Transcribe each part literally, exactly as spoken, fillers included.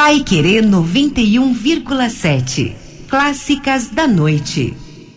Paiquerê noventa e um vírgula sete. Clássicas da noite.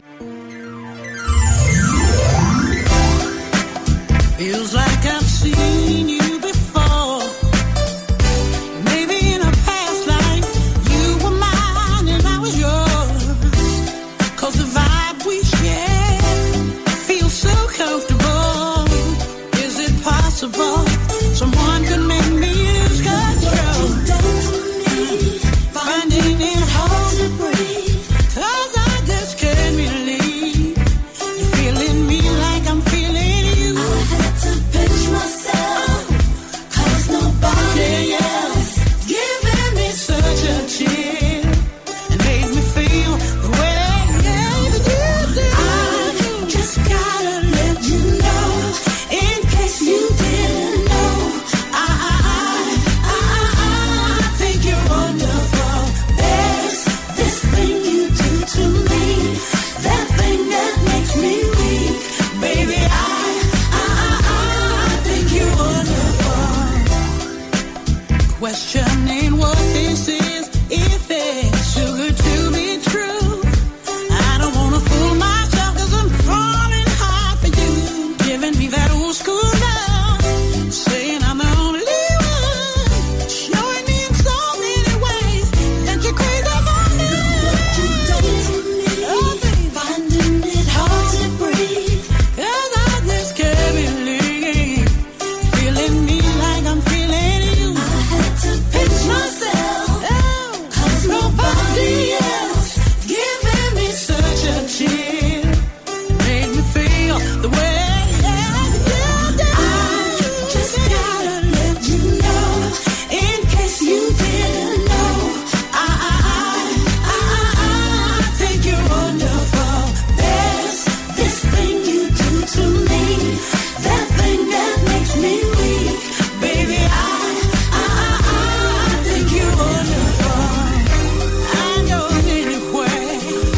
Feels like I've seen you before. Maybe in a past life you were mine and I was yours. 'Cause the vibe we share feels so comfortable. Is it possible someone could make me lose control? What you done to me, finding it hard to breathe. 'Cause I just can't believe you're feeling me like I'm feeling you. I had to pinch myself, 'cause nobody else giving me such a chill and made me feel the way that you do. I just gotta let you know, in case you didn't know. I, I, I, I, I think you're wonderful. There's this thing you do to me, that thing that makes me weak. Baby, I, I, I, I think you're wonderful. Questioning what this is, if it's too good to be true. I don't wanna fool myself, 'cause I'm falling hard for you. Giving me that old school love, saying I'm the only one, showing me in so many ways that you're crazy for me. What you done to me, oh, baby, finding it hard to breathe. 'Cause I just can't believe feeling me like I'm feeling you. I had to pinch myself, oh, 'cause nobody else giving me such a chill, made me feel the way that you do. I just gotta let you know, in case you didn't know. I, I, I, I, I think you're wonderful. There's this thing you do to me, that thing that makes me weak. Baby, I, I, I, I think you're wonderful. I know anyway,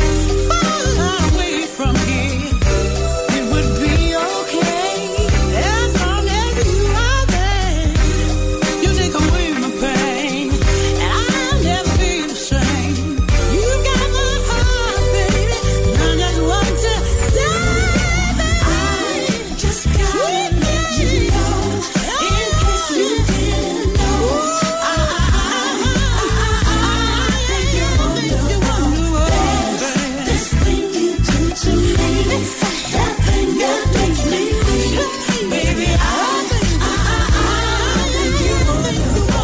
far away from here, it would be okay, as long as you are there. You take away my pain, and I'll never be the same. You got my heart, baby, and I just want to say that I just gotta let you know, in case you didn't know. I, I, I, I, I think you're wonderful. There's this thing you do to me, that thing that makes me weak. Baby, I, I, I, I think you're wonderful.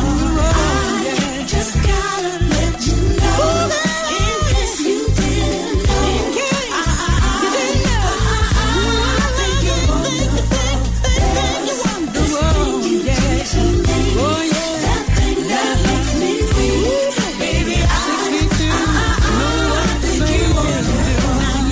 I just gotta let you know, in case you didn't know. I, I, I, I think you're wonderful. There's this thing you do to me, that thing that makes me weak. Baby, I, I, I, I think you're wonderful.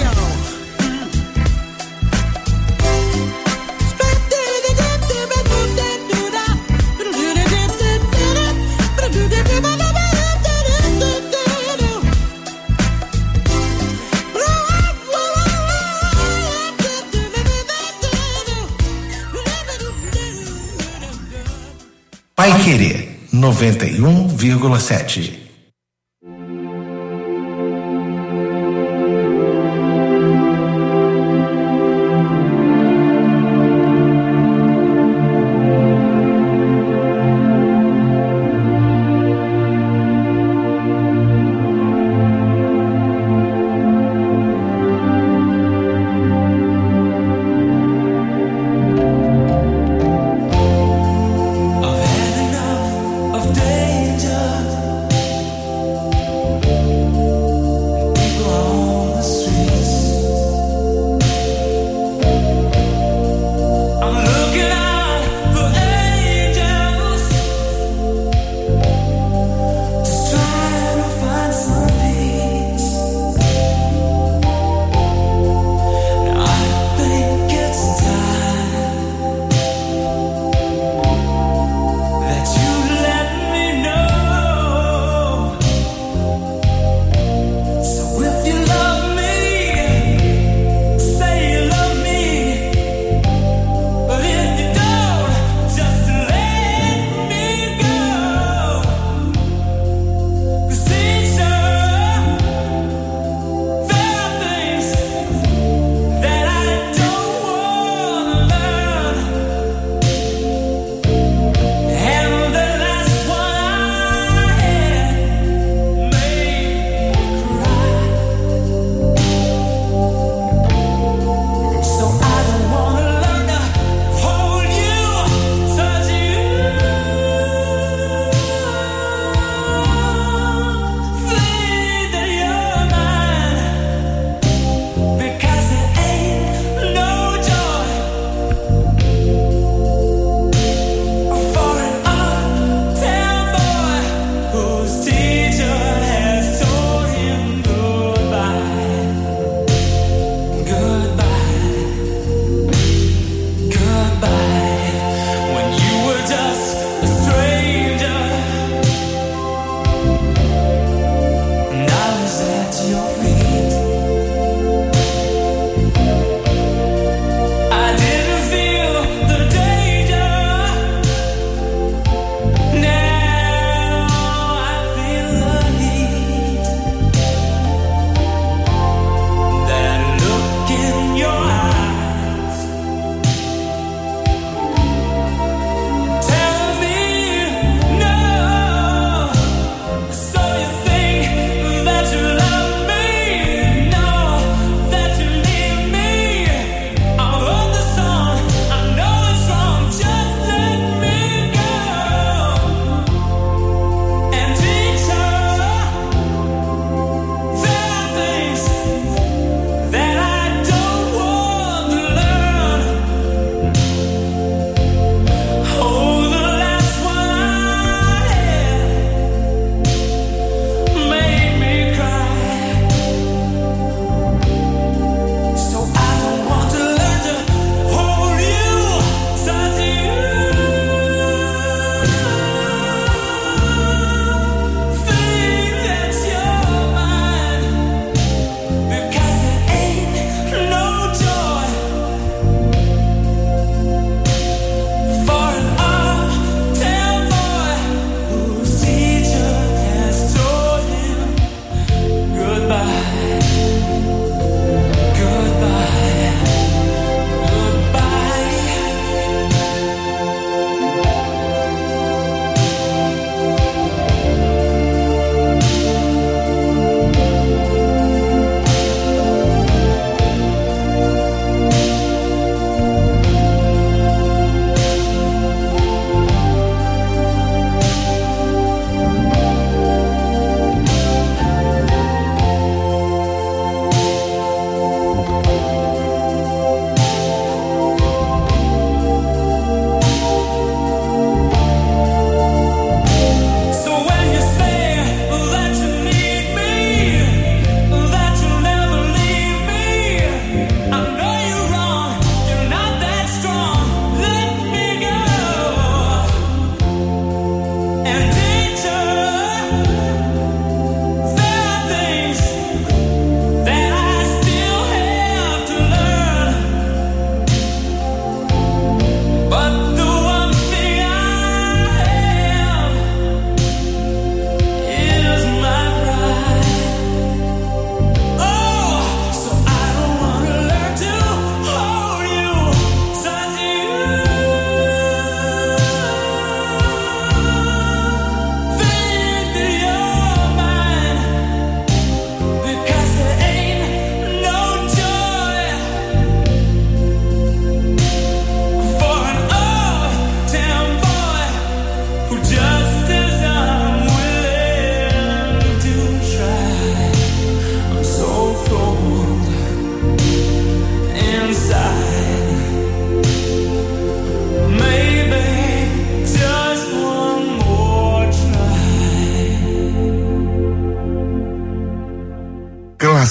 Paiquerê noventa e um vírgula sete. I've had enough of danger.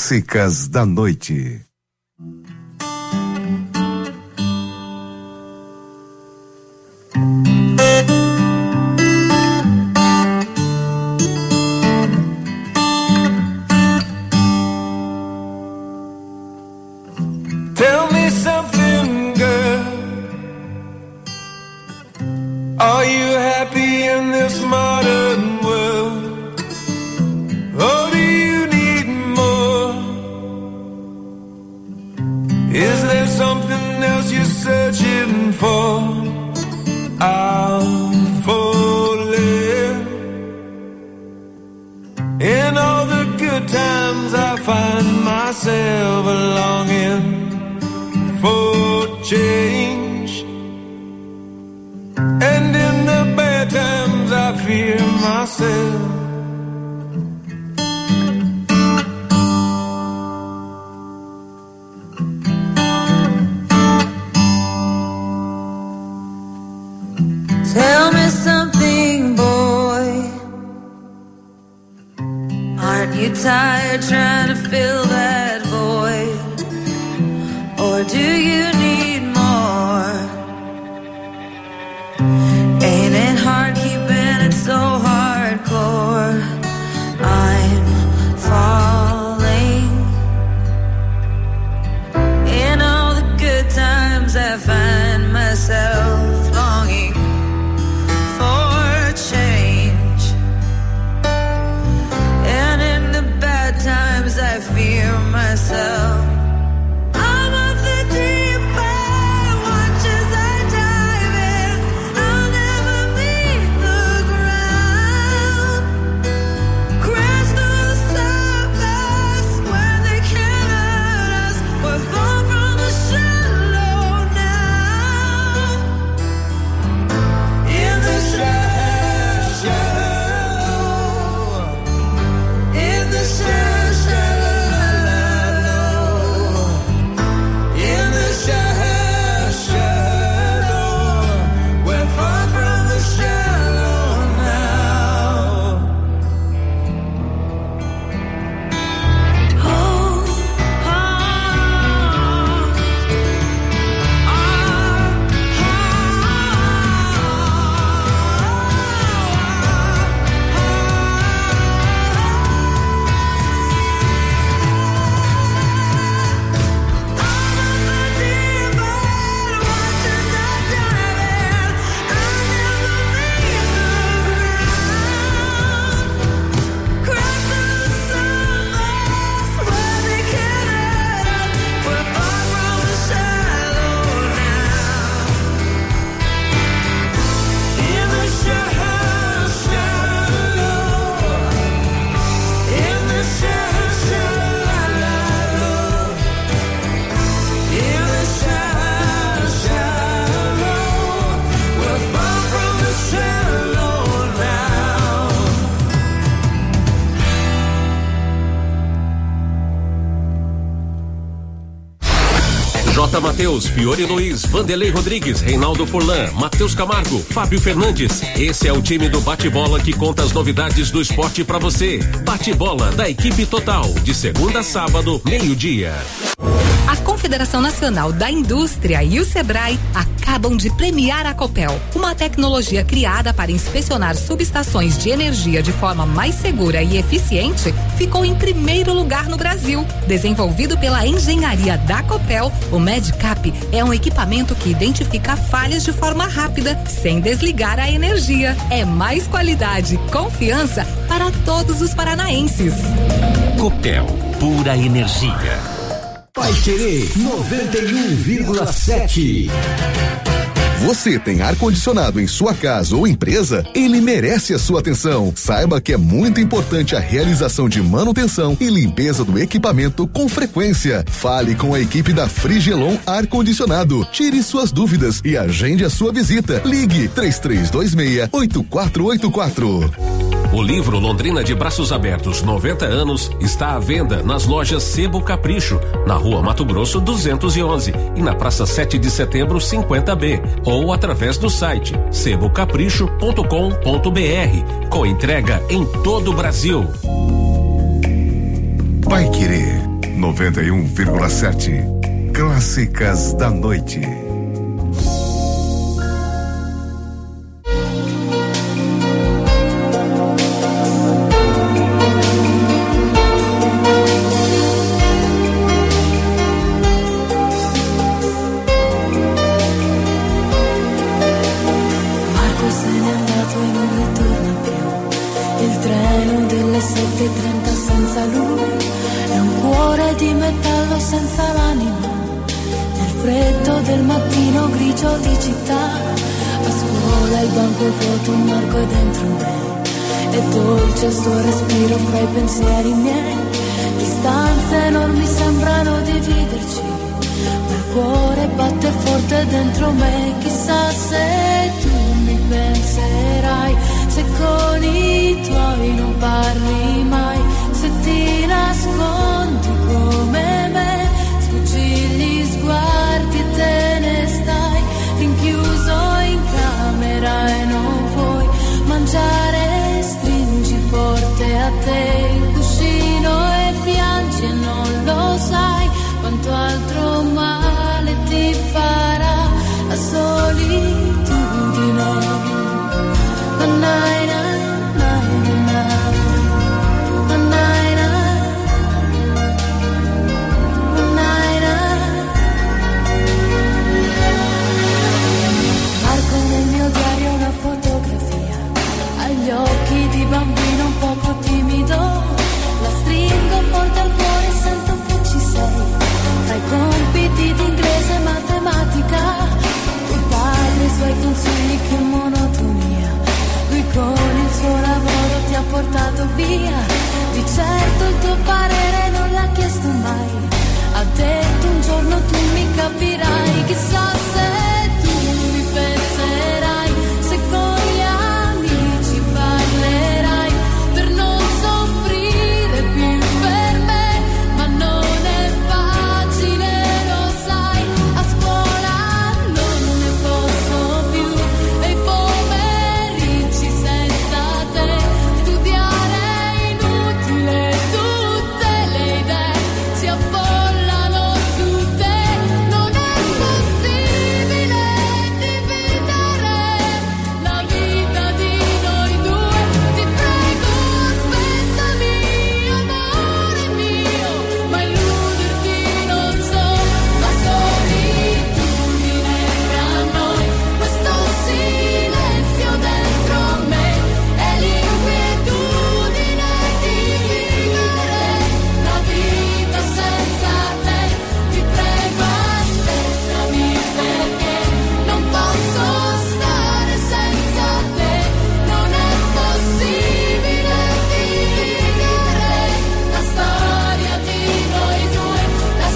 Clássicas da noite. Tell me something, girl. Are you happy in this modern world? Or do you need more? Is there something else you're searching for? I'm falling. In all the good times I find myself longing for change, and in the bad times I fear myself. Tell me something, boy. Aren't you tired trying to fill that void? Or do you need more? Ain't it hard keeping it so hardcore? I'm falling. In all the good times I find myself longing for change, and in the bad times I fear myself. J. Matheus, Fiore Luiz, Vanderlei Rodrigues, Reinaldo Furlan, Matheus Camargo, Fábio Fernandes. Esse é o time do Bate-Bola que conta as novidades do esporte pra você. Bate-Bola da equipe total, de segunda a sábado, meio-dia. A Confederação Nacional da Indústria e o Sebrae acabam de premiar a Copel, uma tecnologia criada para inspecionar subestações de energia de forma mais segura e eficiente, ficou em primeiro lugar no Brasil. Desenvolvido pela engenharia da Copel, o MedCap é um equipamento que identifica falhas de forma rápida, sem desligar a energia. É mais qualidade e confiança para todos os paranaenses. Copel, pura energia. Vai Querer noventa e um vírgula sete. Você tem ar-condicionado em sua casa ou empresa? Ele merece a sua atenção. Saiba que é muito importante a realização de manutenção e limpeza do equipamento com frequência. Fale com a equipe da Frigelon Ar-Condicionado. Tire suas dúvidas e agende a sua visita. Ligue três três dois seis, oito quatro oito quatro. O livro Londrina de Braços Abertos noventa anos está à venda nas lojas Sebo Capricho, na Rua Mato Grosso duzentos e onze e na Praça sete de Setembro cinquenta B, ou através do site sebo capricho ponto com ponto br, com entrega em todo o Brasil. Vai Querer noventa e um vírgula sete. Clássicas da Noite. Sto respiro fra i pensieri miei, distanze enormi sembrano dividerci, ma il cuore batte forte dentro me. Chissà se tu mi penserai, se con i tuoi non parli mai, se ti nascondi come me, sfuggi gli sguardi e te ne stai rinchiuso in camera e non vuoi mangiare. Forte a te il cuscino e piangi e non lo sai quanto altro male ti farà la solitudine. Na, na, na, na, na, na, na, na, na. Marco nel mio diario una fotografia, agli occhi di bambino un poco timido, la stringo forte al cuore e sento che ci sei, tra i compiti di inglese e matematica, tuo padre e i suoi consigli, che monotonia, lui con il suo lavoro ti ha portato via, di certo il tuo parere non l'ha chiesto mai, ha detto un giorno tu mi capirai. Chissà se tu mi penserai, se con gli amici parlerai, per non soffrire più per me, ma non è facile, lo sai, a scuola non ne posso più, e i pomeriggi senza te, studiare è inutile, tutte le idee si affollano su te, non è possibile dividere la vita di noi due, ti prego aspettami amore mio, ma illuderti non so, la solitudine fra noi, questo silenzio dentro me, è l'inquietudine di vivere la vita senza te, ti prego aspettami perché non posso stare senza te, non è possibile dividere la storia di noi due, la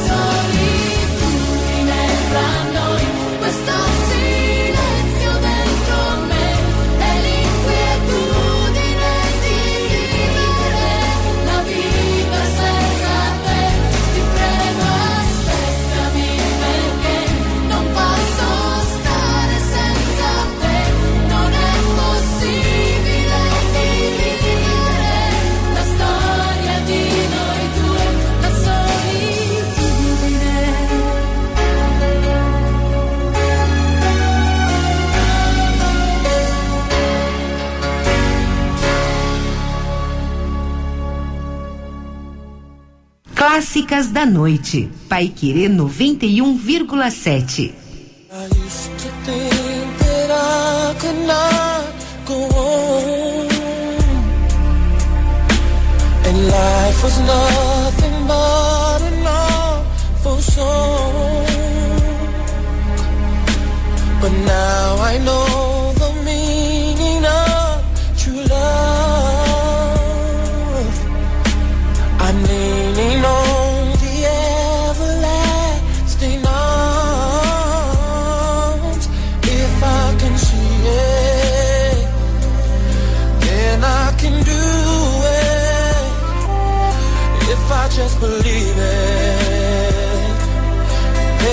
solitudine fra noi, questo silenzio dentro me, è l'inquietudine di vivere la vita senza te, ti prego aspettami perché non posso stare senza te, non è possibile dividere la storia di noi due, la solitudine. Clássicas da Noite. Paiquerê noventa e um vírgula sete. I used to think that I could not go on, and life was nothing but an awful song. But now I know the meaning of true love. I'm leaning on the everlasting arms. If I can see it, then I can do it. If I just believe it,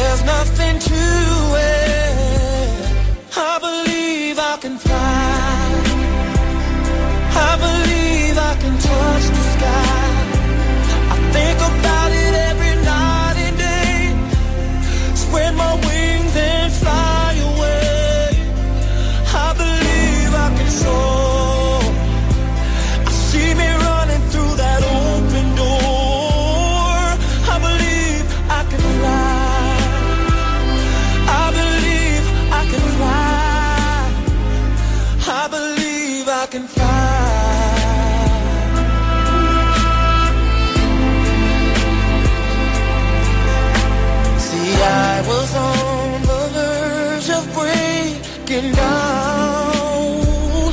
of breaking down.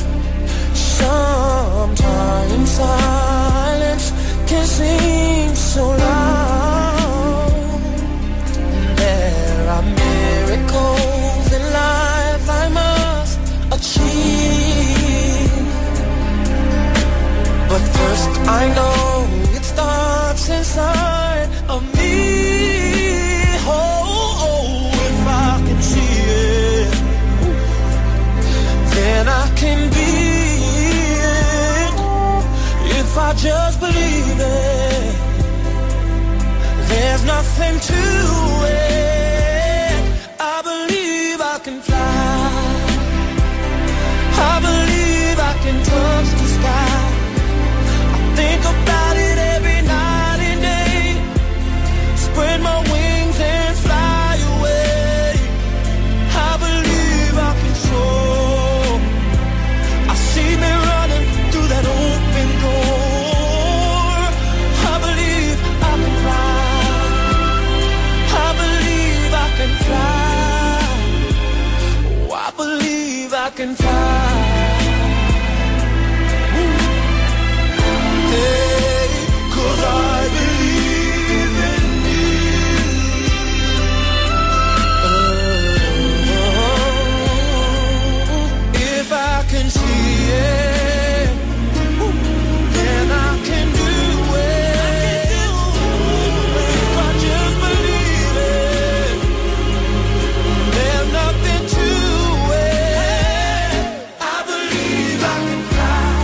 Sometimes silence can seem so loud. There are miracles in life I must achieve. But first I know it starts inside of me. Oh, oh, if I can see it, then I can be it. If I just believe it, there's nothing to it. I believe I can fly. I believe I can touch the sky. I think about it every night and day. Spread my wings and fly away. I believe I can soar. I see me running through that open door. I believe I can fly. I believe I can fly. Oh, I believe I can fly. Hey, 'cause I believe in you. Oh, if I can see it, then I can do it. If I just believe it, there's nothing to it. I believe I can fly.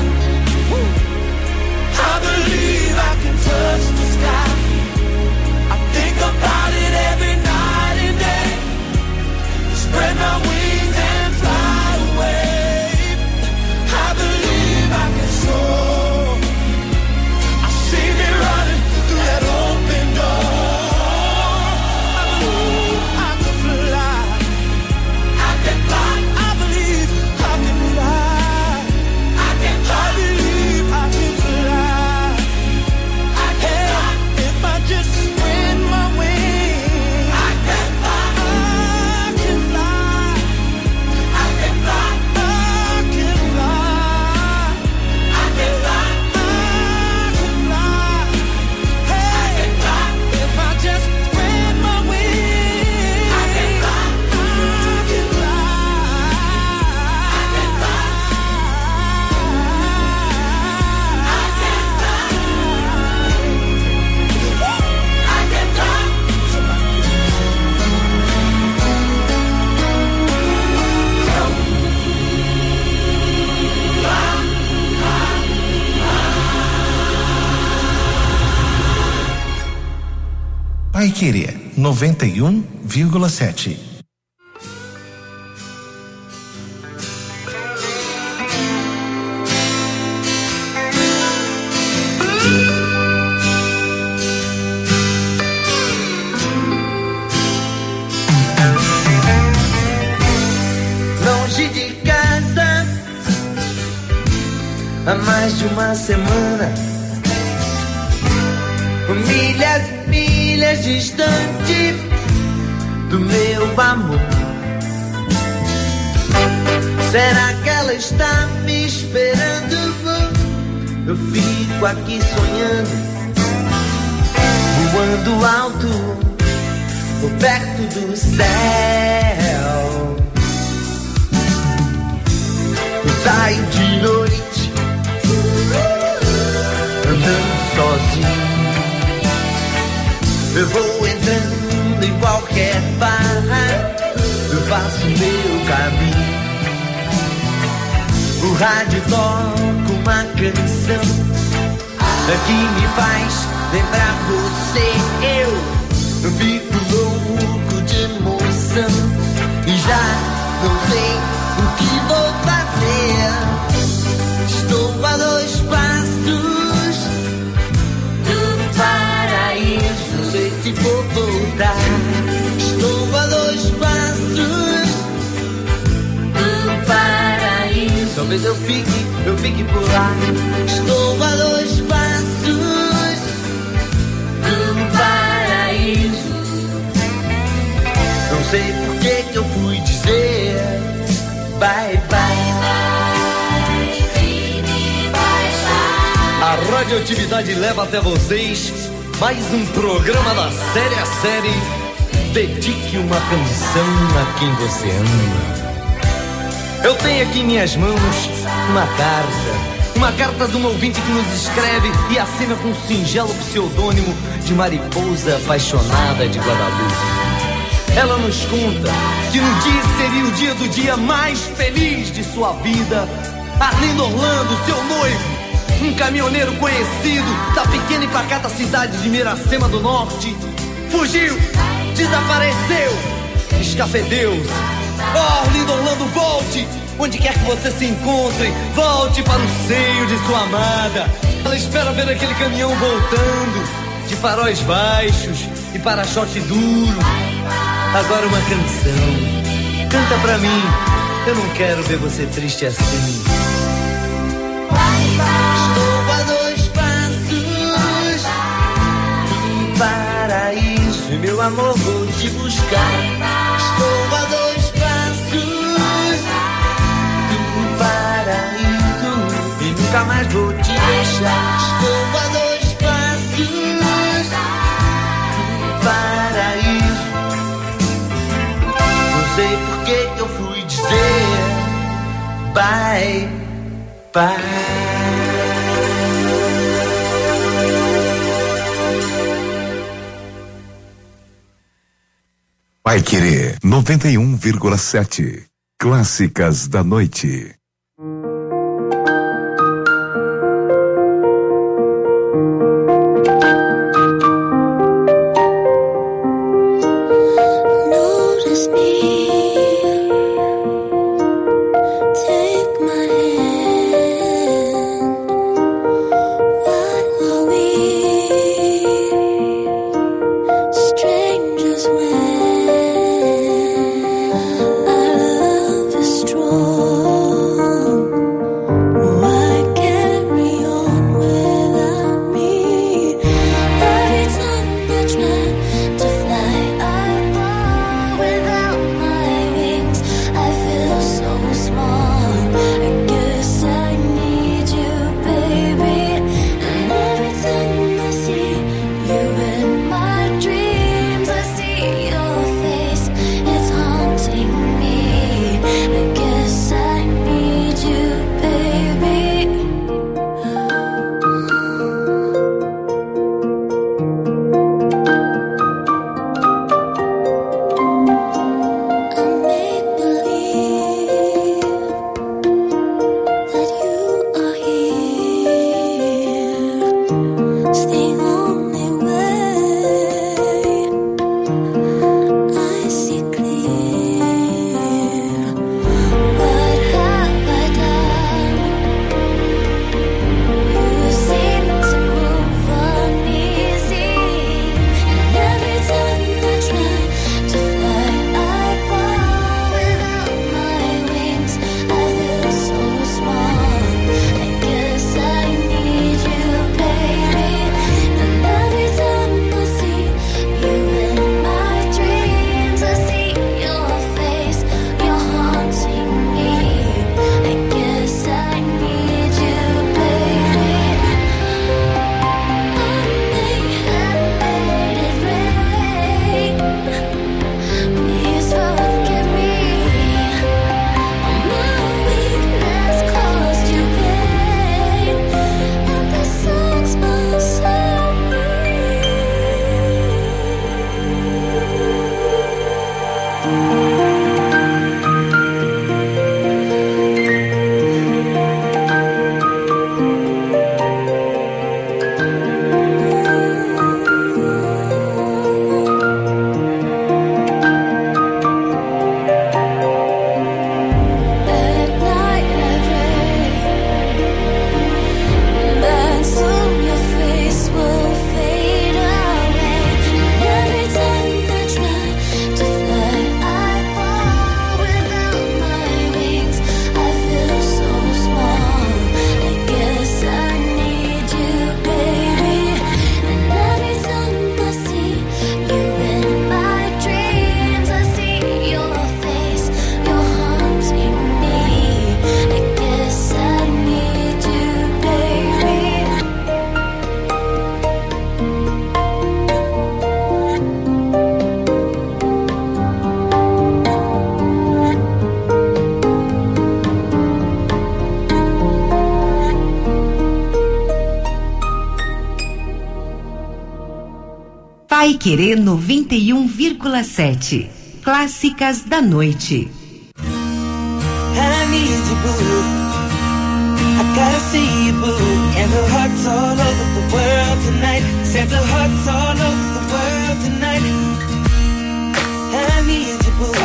I believe I can touch the sky. I think about it every night and day. Spread my wings and fly away. I believe I can soar. I see me running through that open door. I believe I can fly. I can fly. I believe I can fly. I can fly. I believe I can fly. I can fly. If I just spread my wings, I can fly. I can fly. I can fly. I can fly. I can fly. I can fly. Hey, I can fly. If I just spread my wings, I can fly. I can fly. I can fly. I can fly. Pai Querer noventa e um vírgula sete. Longe de casa, há mais de uma semana, milhas e milhas distante do meu amor. Será que ela está me esperando? Eu fico aqui sonhando, voando alto, perto do céu. Eu saio de noite, andando sozinho. Eu vou entrando em qualquer bar, eu faço meu caminho. O rádio toca uma canção que me faz lembrar você. Eu, eu fico louco de emoção e já não sei o que vou fazer. Estou a dois passos do paraíso. Não sei se vou voltar. Estou a dois passos do paraíso. Talvez eu fique, eu fique por lá. Estou a dois passos do paraíso. Não sei por que que eu fui dizer bye, bye. A radioatividade leva até vocês mais um programa da série a série. Dedique uma canção a quem você ama. Eu tenho aqui em minhas mãos uma carta. Uma carta de um ouvinte que nos escreve e assina com um singelo pseudônimo de Mariposa Apaixonada de Guadalupe. Ela nos conta que no dia seria o dia do dia mais feliz de sua vida. Arlindo Orlando, seu noivo, um caminhoneiro conhecido da pequena e pacata cidade de Miracema do Norte, fugiu, desapareceu, escafedeu-se. Oh, Arlindo Orlando, volte! Onde quer que você se encontre, volte para o seio de sua amada. Ela espera ver aquele caminhão voltando, de faróis baixos e para-choque duro. Agora uma canção, canta pra mim, eu não quero ver você triste assim. Estou a dois passos do paraíso, meu amor, vou te buscar. Estou a dois passos do paraíso e nunca mais vou te deixar. Estou a dois passos do paraíso. Não sei por que que eu fui dizer bye, bye. Vai Querer noventa e um vírgula sete. Clássicas da Noite. Notice me, take my hand. Why are we strangers when our love is strong? Why carry on without me? Every time I try to fly, I fall without my wings. I feel so small. I guess I need you, baby. And every time I see you in my dreams, I see your face. It's haunting me. I guess I need you, baby. I make believe that you are here. It's the only way I see clear. What have I done? You seem to move uneasy, and every time I try to fly, I fall without my wings. I feel so small. I guess I need you, baby. And every time I see you in my dreams, I see your face. You're haunting me. I guess I need you, baby. I may have made it rain. Please forgive me. My weakness caused you pain, and this song's my At night I pray that soon your face will fade away. Every time I try to fly, I fall Paiquerê noventa e um vírgula sete. Clássicas da noite. I need you, boo. I gotta see you, boo. And the hearts all over the world tonight. Said the hearts all over the world tonight. I need you, boo.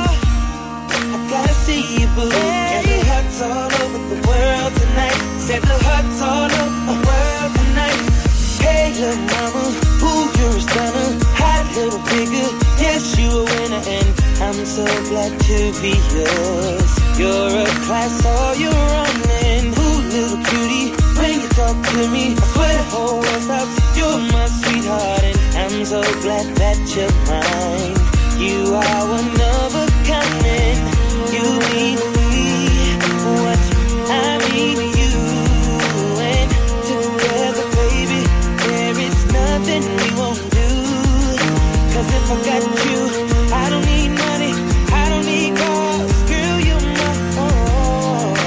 I gotta see you, boo. And the hearts all over the world tonight. Said the hearts all over the world tonight. Hey, little mama, ooh, you're a stunner. Hot little figure, yes, you a winner. And I'm so glad to be yours. You're a class all your own. And ooh, little cutie, when you talk to me, I swear the whole world stops. You're my sweetheart, and I'm so glad that you're mine. You are one of a kind, and you mean me what I mean to you. And together, baby, there is nothing we won't do. Cause if I got you, I don't need money, I don't need cars. Girl, you're my all.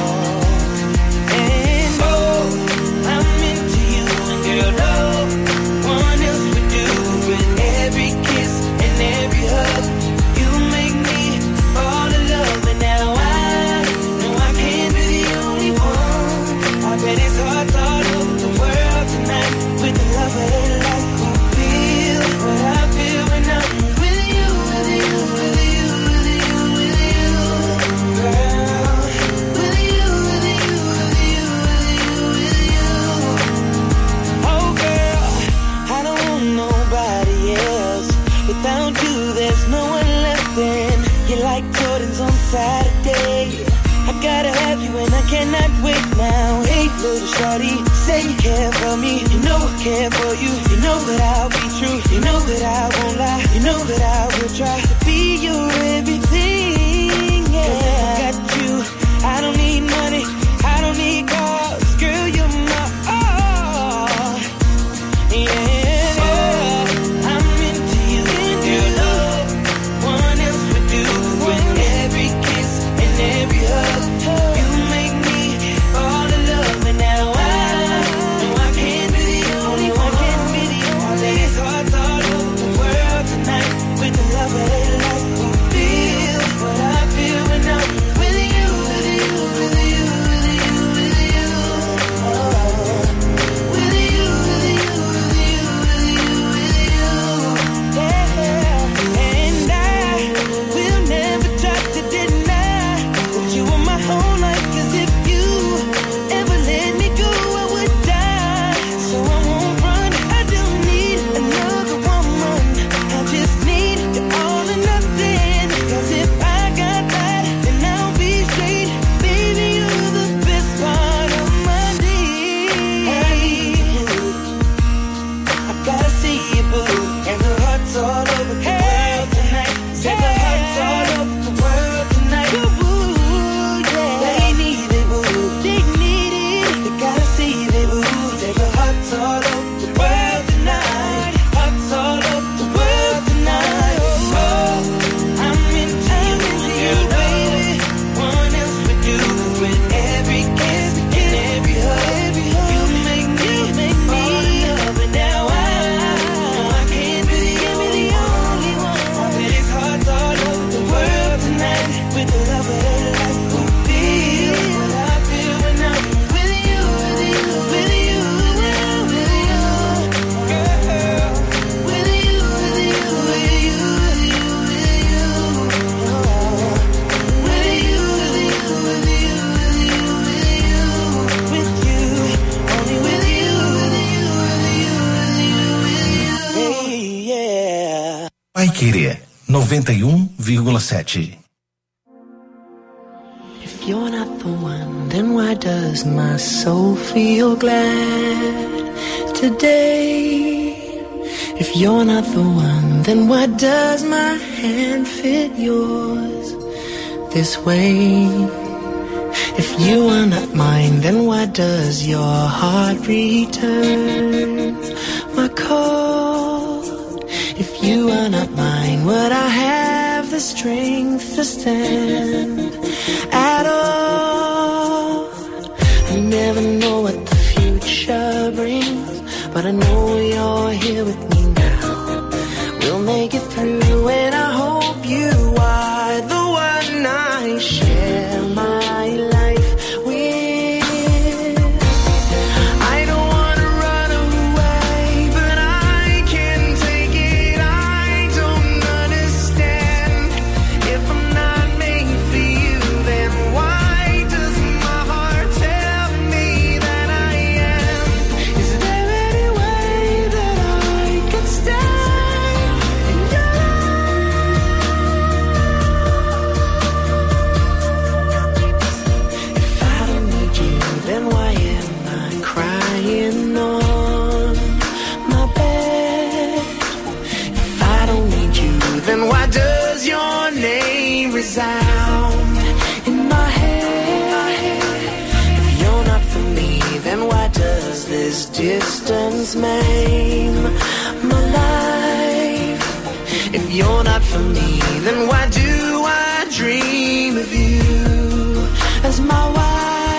And oh, I'm into you, and girl, no one else would do. With every kiss and every hug, you make me fall in love. And now I know I can't be the only one. I bet it's hard all over the world tonight. With the love of their life, who feel what I feel when I'm with you, with you, with you, with you, with you, girl. With you, with you, with you, with you, with you. Oh girl, I don't want nobody else. Without you, there's no one left. And you're like Jordans on Saturday. I gotta have you and I cannot wait now. Hey, little shorty, say you care for me. You know I care for you. You know that I'll be true. You know that I won't lie. You know that I will try to be your everything. Yeah. 'Cause if I got you, I don't need money, I don't need cars. Girl, you're my all. Yeah, I'm into you, girl. No one else would do. With every kiss and every hug, you make me fall in love. And now I know I can't be the only one. Can't be the only. Ladies' hearts all over the world tonight. With the love of their life, who feel what I feel when I'm with you, with you, with you, with you, with you. Oh, with you, with you, with you, with you, with you. Yeah, and I will never try to deny that you are my whole life. 'Cause if you ever let me go, I would die. So I won't run, I don't need another woman. I just need you all or nothing. 'Cause if I got that, then I'll be straight. Baby, you're the best part of my day. I gotta see you, boo. And the hearts all over the world tonight. Say the hearts all over the world tonight. Boo, yeah. They need it, boo. They need it. They gotta see they boo. Say the hearts all over the world tonight. Hearts all over the world tonight. Oh, I'm into you, baby. One else would do. With every kiss and every hug, you make me fall in love. And now I know I can't be the only one. I bet it's hearts all over the world tonight. With the love of their life, who feel what I feel when I'm with you, with you, with you, with you, with you, girl. With you, with you, with you, with you, with you. Oh, with you, with you, with you, with you, with you, with you. Only with you, with you, with you, with you, with you. Hey, yeah. Paiquerê noventa e um vírgula sete. If you're not the one, then why does my soul feel glad today? If you're not the one, then why does my hand fit yours this way? If you are not mine, then why does your heart return my call? If you are not mine, would I have the strength to stand at all? I never know what the future brings, but I know you're here with me now. it through, and I hope you are the one I share my life with. I don't wanna run away, but I can't take it. I don't understand. If I'm not made for you, then why does my heart tell me that I am? Is there any way that I could stay in your life? If I don't need you, then why am I crying on my bed? If I don't need you, then why does your name resound in my head? If you're not for me, then why does this distance maim my life? If you're not for me, then why do I dream of you as my wife?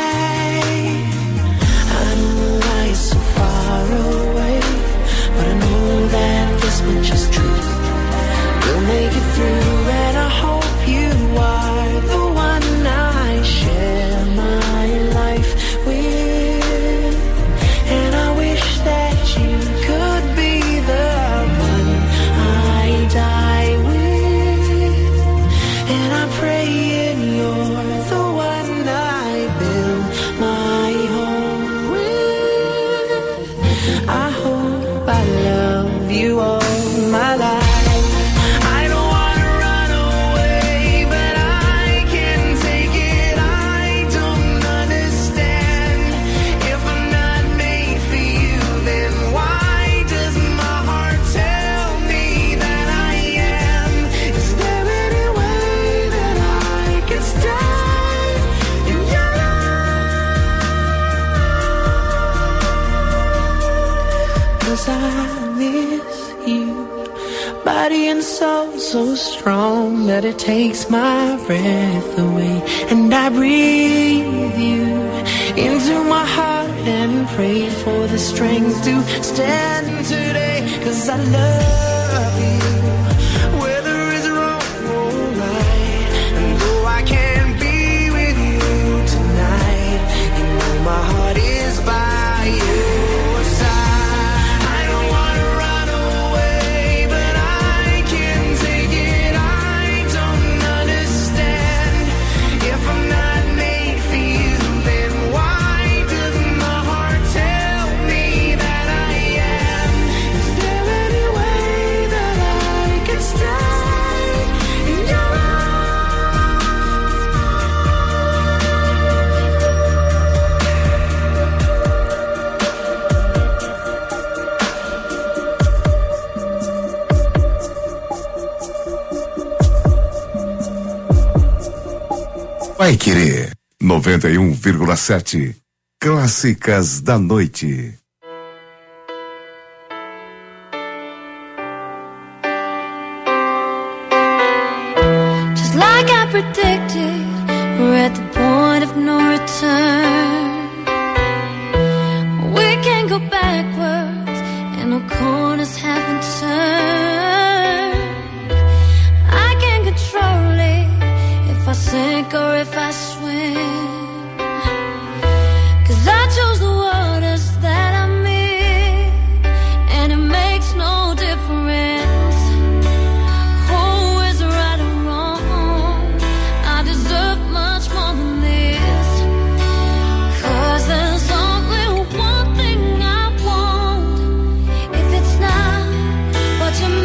I know why it's so far away, but I know that this much is true. We'll make it through, and I hope you are the one I share my life with. And I wish that you could be the one I die with. And I pray and you're the one I build my home with. I hope I love you all my life. I don't wanna run away, but I can't take it. I don't understand. If I'm not made for you, then why does my heart tell me that I am? Is there any way that I can stay in your life? 'Cause I miss you, body and soul so strong that it takes my breath away. And I breathe you into my heart and pray for the strength to stand today. 'Cause I love you, whether it's wrong or right. And though I can't be with you tonight, you know my heart is by your side. I don't wanna run away, but I can't take it. I don't understand. If I'm not made for you, then why does my heart tell me that I am? Is there any way that I can stay in your Vai Querer noventa e um vírgula sete. Clássicas da Noite. Just like I predicted, we're at the point of no return. We can't go backwards, and no corners have been turned. I can't control it, if I sink or if I swim. 'Cause I chose the waters that I'm in, and it makes no difference who is right or wrong. I deserve much more than this. 'Cause there's only one thing I want. If it's not what you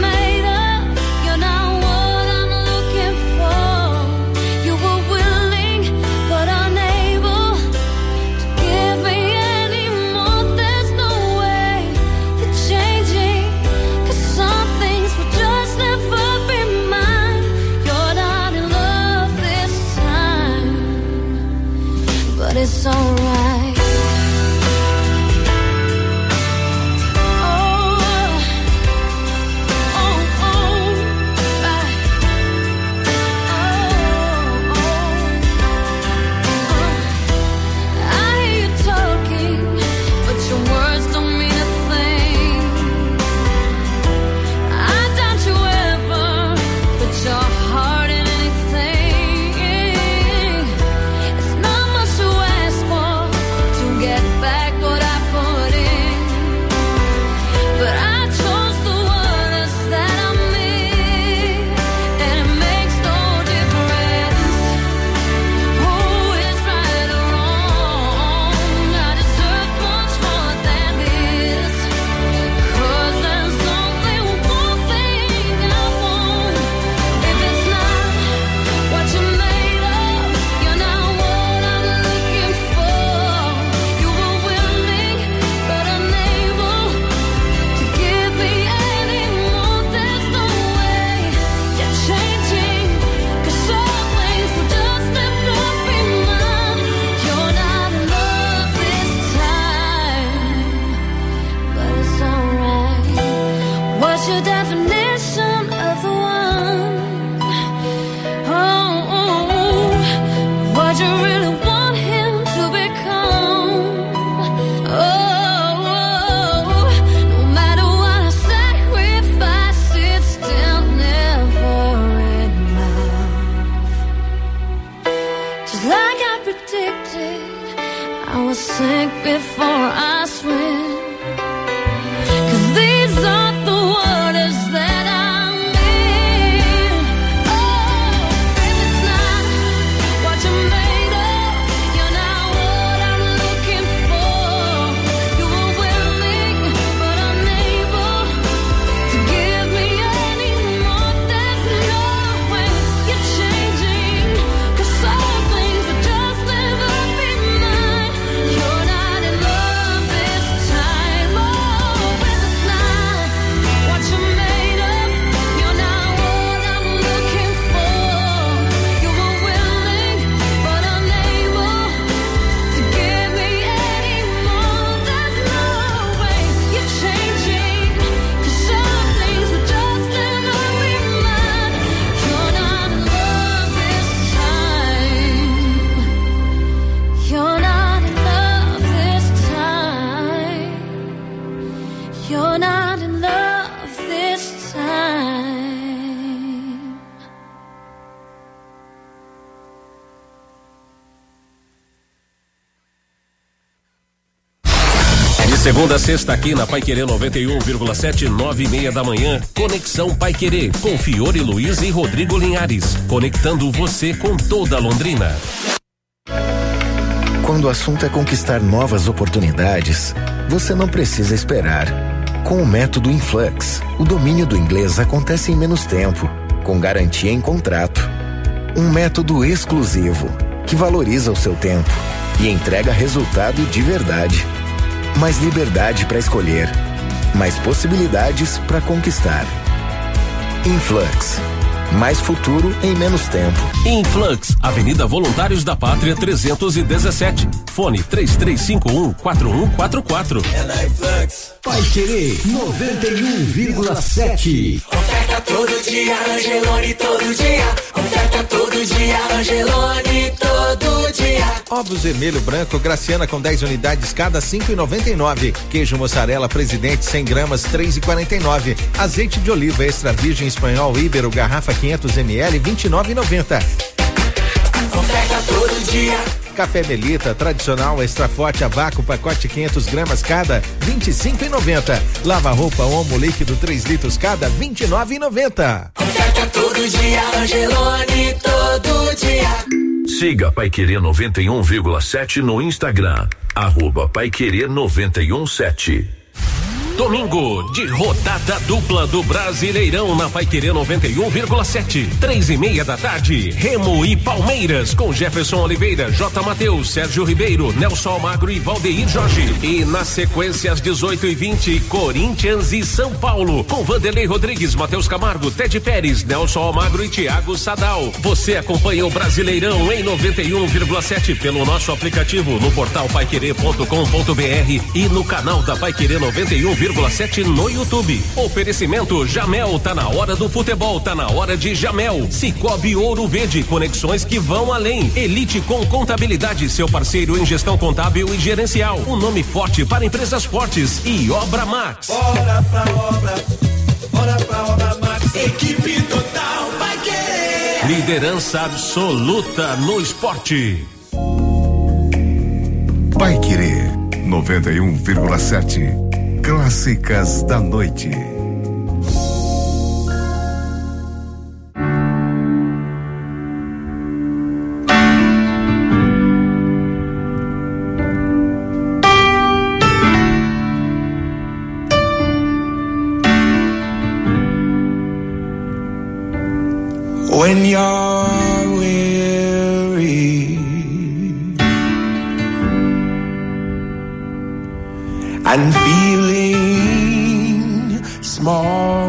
like I predicted, I will sink before I swim. 'Cause these are the waters that I'm in. Oh, if it's not what you're made of, you're not what I'm looking for. You were willing, but unable to give me any more. There's no way you're changing, 'cause some things will just never be mine. You're not in love this time. Oh, if it's not what you're made of, you're not what I'm looking for. You were willing, but unable to give me any more. There's no way you're changing, 'cause some things will just never be mine. You're not in love this time. You're not in love this time. You're not in love this time. De segunda a sexta aqui na Paiquerê noventa e um vírgula sete, nove e meia da manhã, Conexão Paiquerê, com Fiore Luiz e Rodrigo Linhares, conectando você com toda Londrina. Quando o assunto é conquistar novas oportunidades, você não precisa esperar. Com o método Influx, o domínio do inglês acontece em menos tempo, com garantia em contrato. Um método exclusivo, que valoriza o seu tempo e entrega resultado de verdade. Mais liberdade para escolher, mais possibilidades para conquistar. Influx. Mais futuro em menos tempo. Influx, Avenida Voluntários da Pátria trezentos e dezessete. Fone três três cinco um, quatro um quatro quatro. É na Influx. Paiquerê noventa e um vírgula sete. Oferta todo dia, Angelone todo dia. Oferta todo dia, Angelone todo dia. Ovos vermelho branco Graciana com dez unidades cada cinco e noventa e nove. Queijo mussarela Presidente cem gramas três e quarenta e nove. Azeite de oliva extra virgem espanhol Íbero garrafa quinhentos mililitros vinte e nove e noventa. Oferta todo dia. Café Melita tradicional extra forte a vácuo pacote quinhentos gramas cada vinte e cinco e noventa. Lava roupa Omo líquido três litros cada vinte e nove e noventa. Oferta todo dia, Angelone todo dia. Siga Paiquerê noventa e um vírgula sete no Instagram, arroba Paiquerê noventa e um sete. Domingo de rodada dupla do Brasileirão na Paiquerê noventa e um vírgula sete. Três e meia da tarde, Remo e Palmeiras com Jefferson Oliveira, J. Mateus, Sérgio Ribeiro, Nelson Almagro e Valdeir Jorge. E na sequência às dezoito e vinte, Corinthians e São Paulo com Vanderlei Rodrigues, Matheus Camargo, Ted Pérez, Nelson Almagro e Thiago Sadal. Você acompanha o Brasileirão em noventa e um vírgula sete pelo nosso aplicativo no portal paiquerê ponto com ponto br e no canal da Paiquerê noventa e um vírgula sete no YouTube. Oferecimento Jamel, tá na hora do futebol, tá na hora de Jamel. Cicobi Ouro Verde, conexões que vão além. Elite com Contabilidade, seu parceiro em gestão contábil e gerencial. Um nome forte para empresas fortes. E Obra Max. Bora pra obra, bora pra Obra Max. Equipe total vai querer. Liderança absoluta no esporte. Paiquerê noventa e um vírgula sete. Clássicas da noite. When you're weary and feeling small,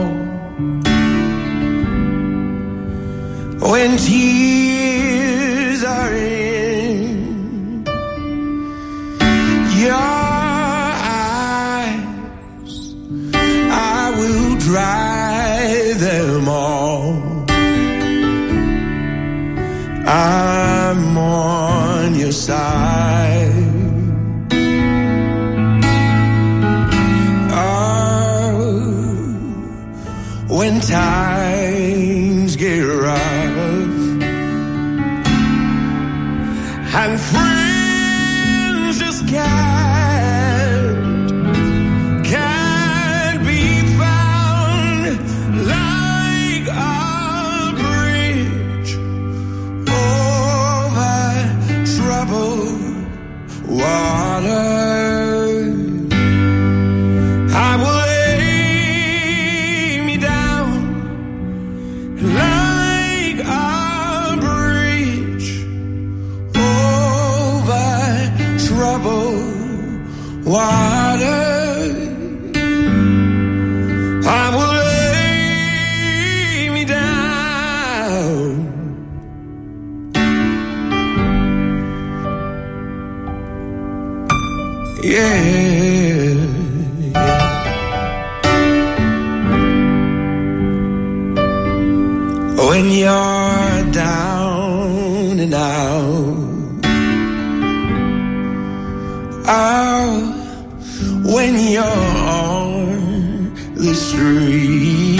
when tears are in your eyes, I will dry them all. I'm on your side. When times get rough, and friends just can't, can't be found like a bridge over troubled water. I will lay me down like a bridge over troubled water. I will lay me down. Yeah. When you're down and out, out, when you're on the street,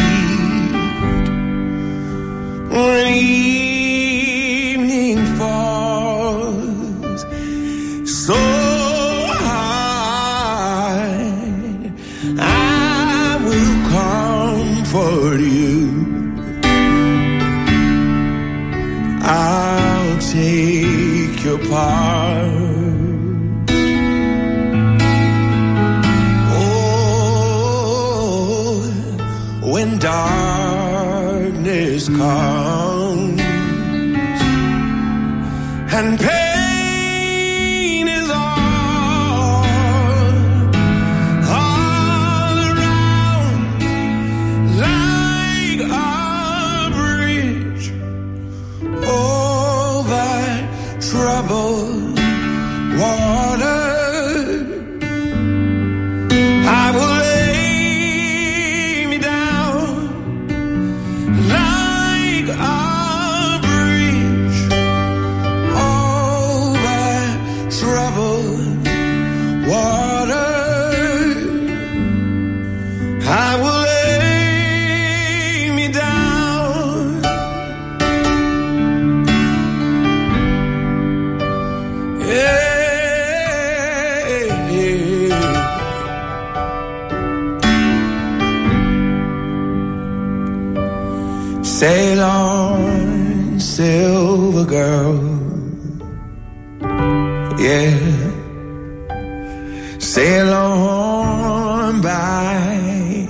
when evening falls so high, I will comfort you. I'll take your part. Oh, when darkness comes and pain is all, all around, like a bridge over troubled water. I will lay me down like a bridge over troubled water. I will lay me down. Sail on, silver girl, yeah. Sail on by.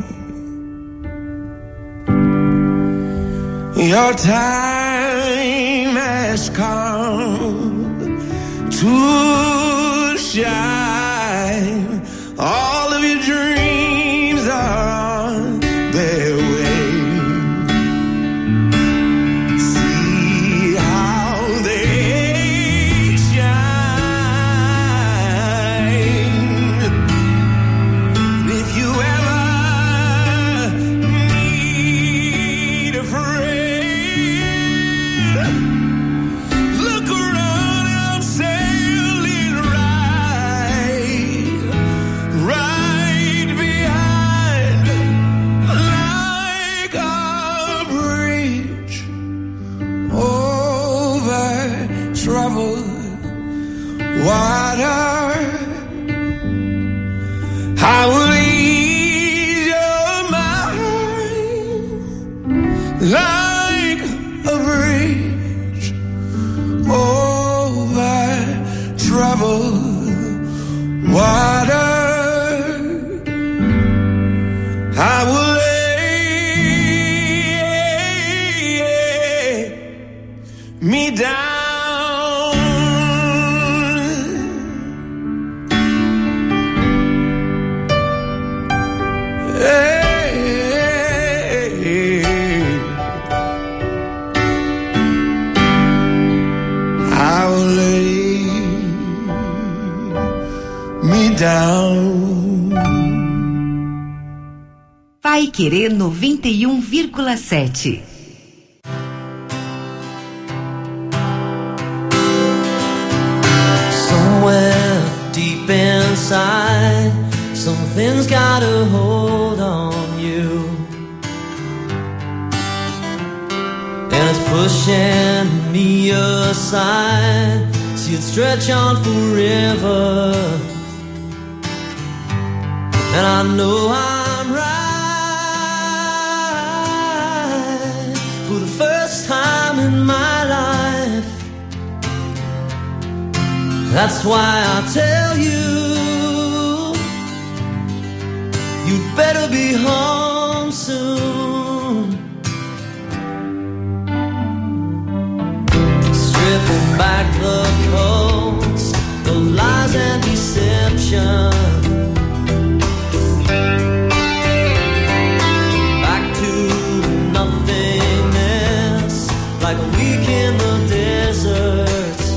Your time has come to shine. All of your dreams are on their way. Water, I will ease your mind like a bridge over troubled water. I will lay me down. Paiquerê noventa e um vírgula sete. Somewhere deep inside, something's got a hold on you, and it's pushing me aside as you'd stretch on forever. And I know I'm right for the first time in my life. That's why I tell you, you'd better be home soon. Stripping back the coats of lies and deception, back to nothingness, like a week in the desert.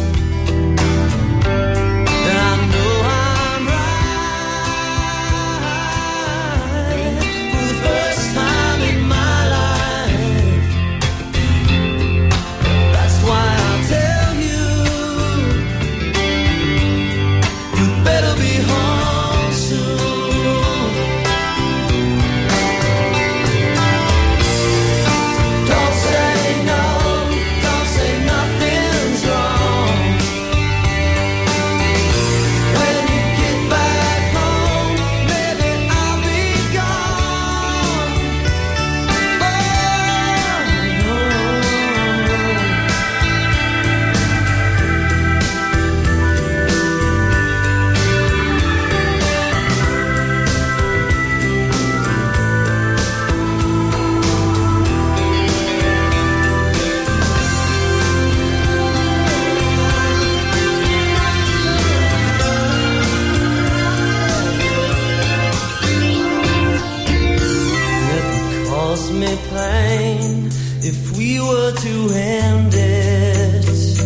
If we were to end it,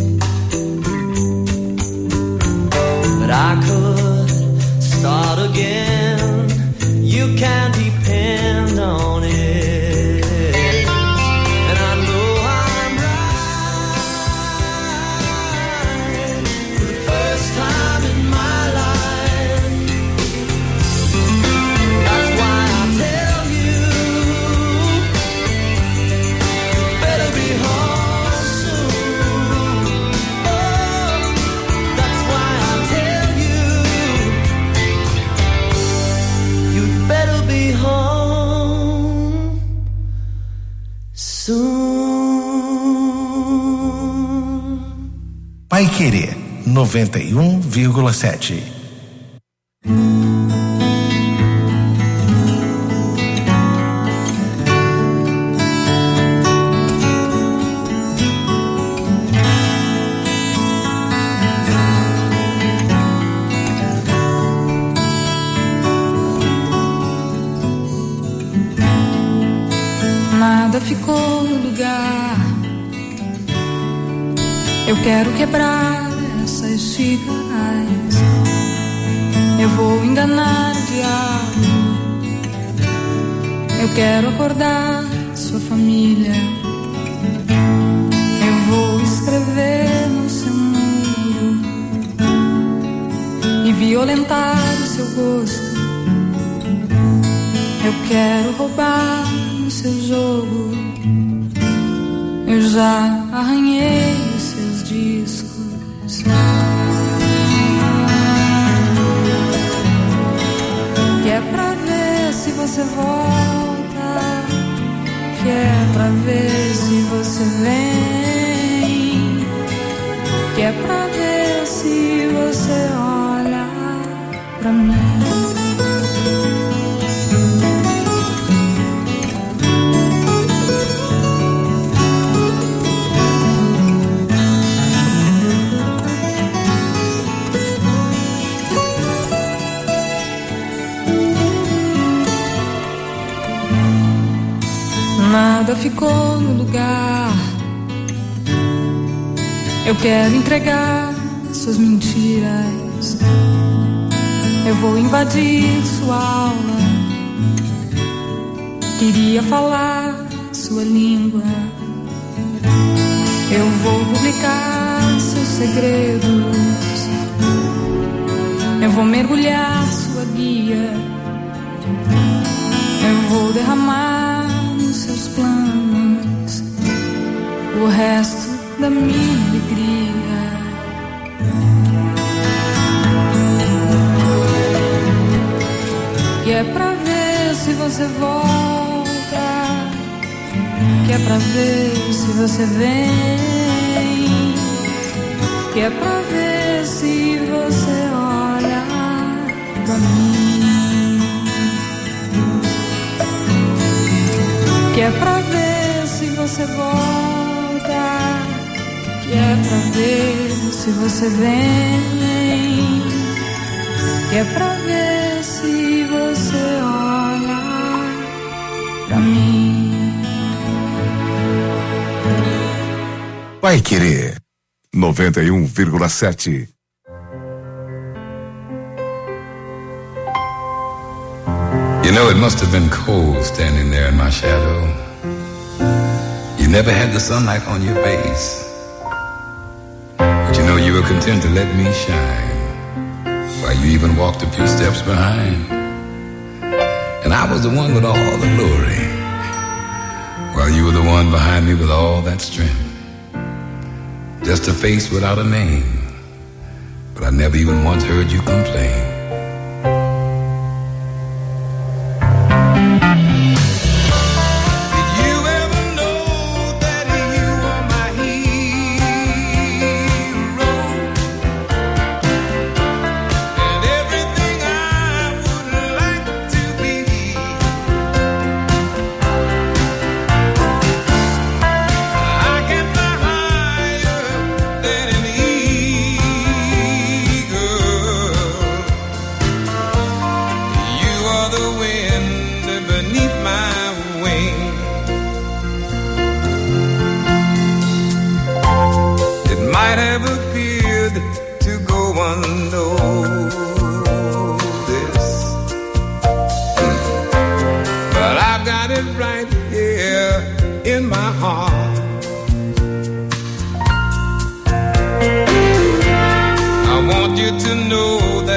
but I could start again. You can depend on it, and I know I'm right for the first time in my life. That's why I tell you, Paiquerê noventa e um vírgula sete. Nada ficou no lugar. Eu quero quebrar essas xícaras. Eu vou enganar o diabo. Eu quero acordar sua família. Eu vou escrever no seu muro e violentar o seu gosto. Eu quero roubar no seu jogo. Eu já arranhei os seus discos. Que é pra ver se você volta, que é pra ver se você vem, que é pra ver se você olha pra mim. Nada ficou no lugar. Eu quero entregar suas mentiras. Eu vou invadir sua aula. Queria falar sua língua. Eu vou publicar seus segredos. Eu vou mergulhar sua guia. Eu vou derramar seus planos o resto da minha alegria. você volta, que é pra ver se você vem, que é pra ver se você olha pra mim, que é pra ver se você volta, que é pra ver se você vem, que é pra ver se você olha pra mim. Vai Querer noventa e um vírgula sete. You know, it must have been cold standing there in my shadow. You never had the sunlight on your face, but you know you were content to let me shine, while you even walked a few steps behind. And I was the one with all the glory, while you were the one behind me with all that strength. Just a face without a name, but I never even once heard you complain. To know that